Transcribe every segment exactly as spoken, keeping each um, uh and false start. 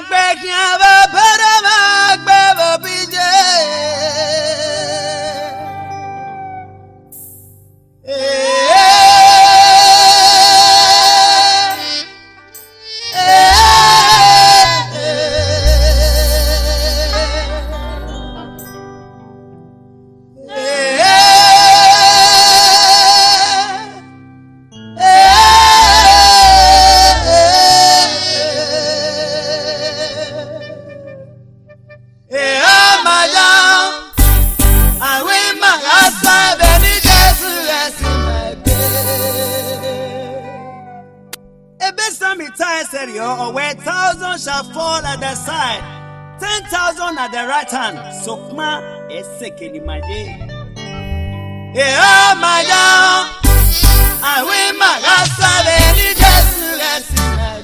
Or where thousand shall fall at the side, ten thousand at the right hand. So ma is sick in my day. Yeah, my God, I will my God, any just rest in my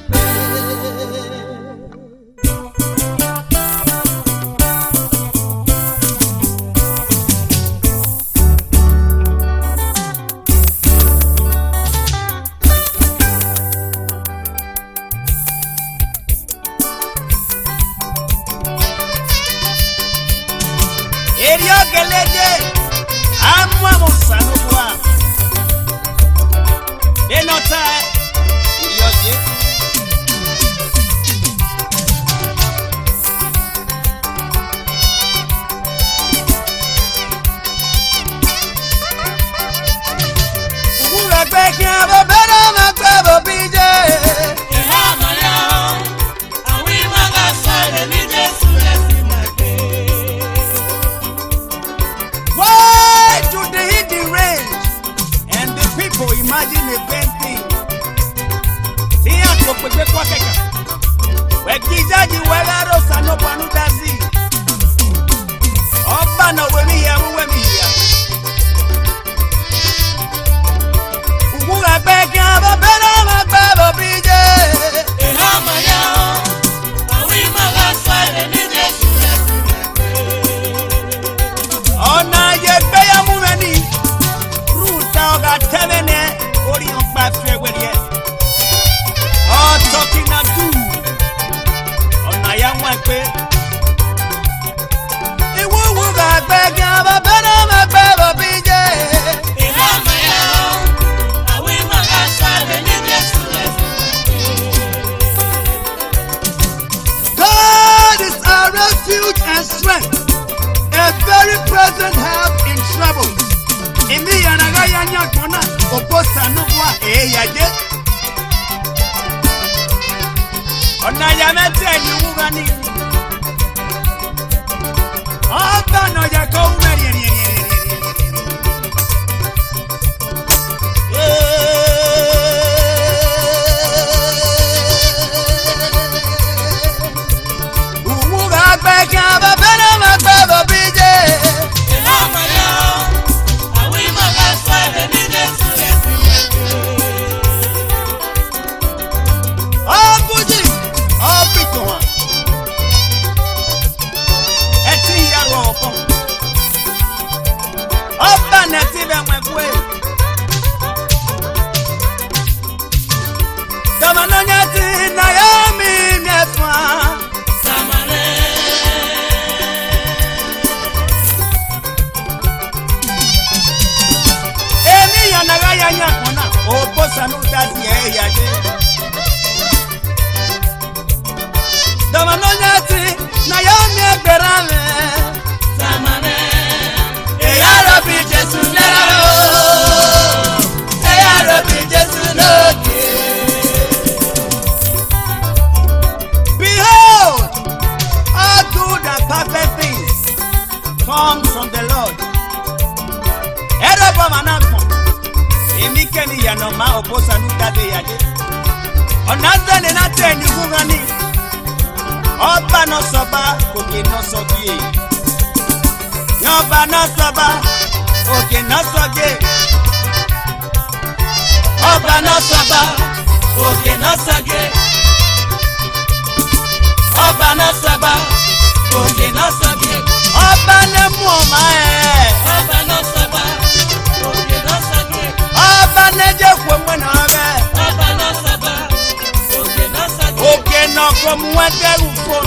from what they will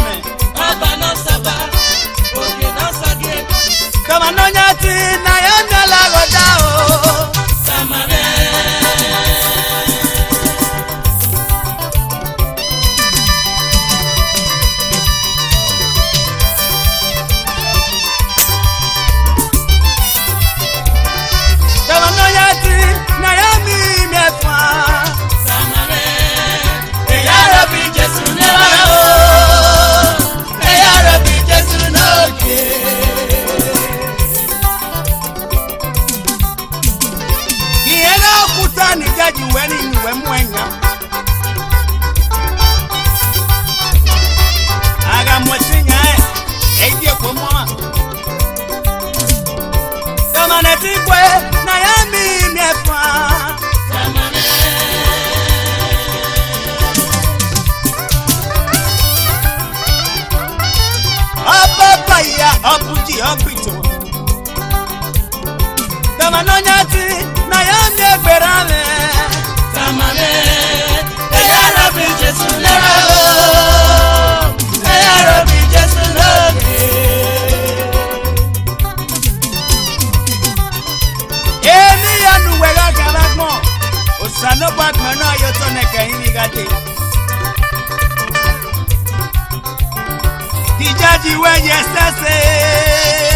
Tamanonyati na yamela godao Samame Tamanonyati na yami mefa Samame Eya Rabbi Jesu nero Eya Rabbi Jesu noke Ni jaji weni ni wemwenya Aga mwesinya eh Eidie kwa mwa Kamane tikwe na yami miefa Kamane Apapa ya apuji apito Tamanonyati na yami eberame Tamame Eya Rabbi Jesu nero Eya Rabbi Jesu noke Emi ya nuwega kalakmo Osano bakma na yoto neka inigate Dijaji we yesese